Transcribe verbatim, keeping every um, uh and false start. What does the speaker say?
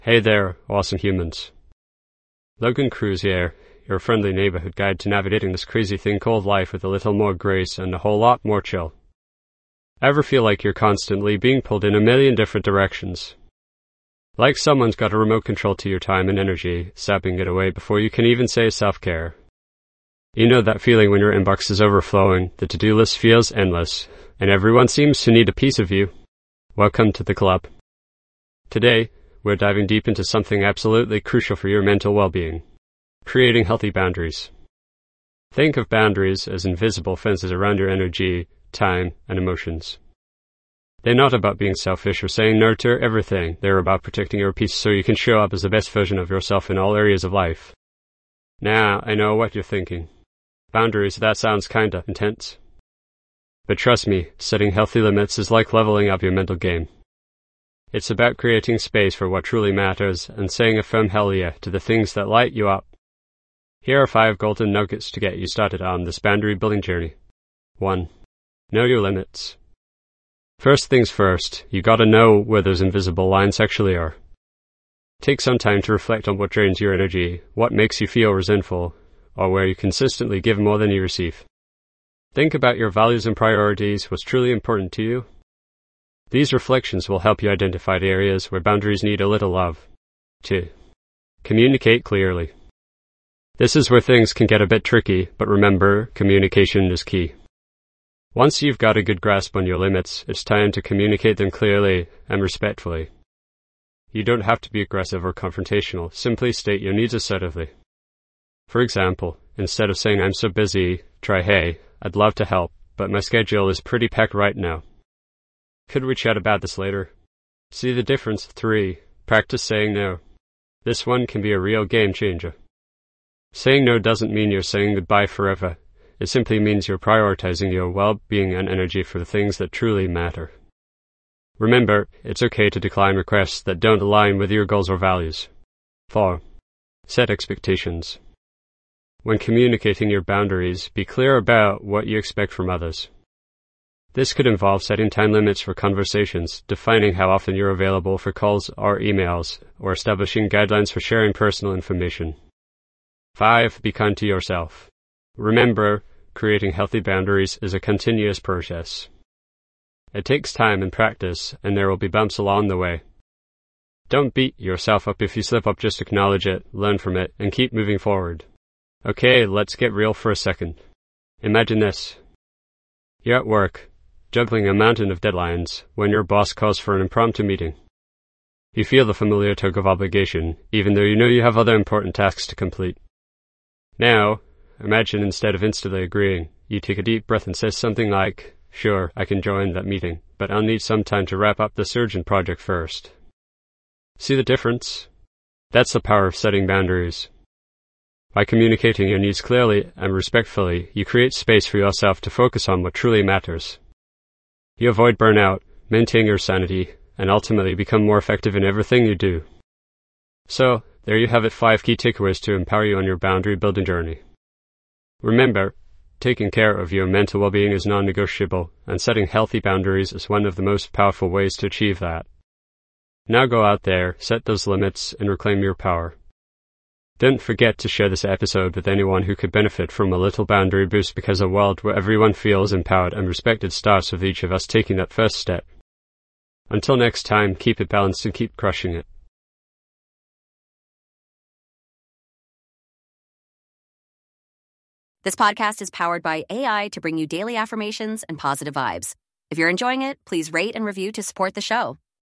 Hey there, awesome humans. Logan Cruz here, your friendly neighborhood guide to navigating this crazy thing called life with a little more grace and a whole lot more chill. Ever feel like you're constantly being pulled in a million different directions? Like someone's got a remote control to your time and energy, sapping it away before you can even say self-care. You know that feeling when your inbox is overflowing, the to-do list feels endless, and everyone seems to need a piece of you? Welcome to the club. Today, we're diving deep into something absolutely crucial for your mental well-being: creating healthy boundaries. Think of boundaries as invisible fences around your energy, time, and emotions. They're not about being selfish or saying no to everything. They're about protecting your peace so you can show up as the best version of yourself in all areas of life. Now, I know what you're thinking. Boundaries, that sounds kinda intense. But trust me, setting healthy limits is like leveling up your mental game. It's about creating space for what truly matters and saying a firm hell yeah to the things that light you up. Here are five golden nuggets to get you started on this boundary building journey. one. Know your limits. First things first, you gotta know where those invisible lines actually are. Take some time to reflect on what drains your energy, what makes you feel resentful, or where you consistently give more than you receive. Think about your values and priorities, what's truly important to you. These reflections will help you identify the areas where boundaries need a little love. two. Communicate clearly. This is where things can get a bit tricky, but remember, communication is key. Once you've got a good grasp on your limits, it's time to communicate them clearly and respectfully. You don't have to be aggressive or confrontational, simply state your needs assertively. For example, instead of saying "I'm so busy," try "Hey, I'd love to help, but my schedule is pretty packed right now. Could we chat about this later?" See the difference? three. Practice saying no. This one can be a real game changer. Saying no doesn't mean you're saying goodbye forever. It simply means you're prioritizing your well-being and energy for the things that truly matter. Remember, it's okay to decline requests that don't align with your goals or values. four. Set expectations. When communicating your boundaries, be clear about what you expect from others. This could involve setting time limits for conversations, defining how often you're available for calls or emails, or establishing guidelines for sharing personal information. five. Be kind to yourself. Remember, creating healthy boundaries is a continuous process. It takes time and practice, and there will be bumps along the way. Don't beat yourself up if you slip up, just acknowledge it, learn from it, and keep moving forward. Okay, let's get real for a second. Imagine this. You're at work, juggling a mountain of deadlines, when your boss calls for an impromptu meeting. You feel the familiar tug of obligation, even though you know you have other important tasks to complete. Now, imagine instead of instantly agreeing, you take a deep breath and say something like, "Sure, I can join that meeting, but I'll need some time to wrap up this urgent project first." See the difference? That's the power of setting boundaries. By communicating your needs clearly and respectfully, you create space for yourself to focus on what truly matters. You avoid burnout, maintain your sanity, and ultimately become more effective in everything you do. So, there you have it, five key takeaways to empower you on your boundary building journey. Remember, taking care of your mental well-being is non-negotiable, and setting healthy boundaries is one of the most powerful ways to achieve that. Now go out there, set those limits, and reclaim your power. Don't forget to share this episode with anyone who could benefit from a little boundary boost, because a world where everyone feels empowered and respected starts with each of us taking that first step. Until next time, keep it balanced and keep crushing it. This podcast is powered by A I to bring you daily affirmations and positive vibes. If you're enjoying it, please rate and review to support the show.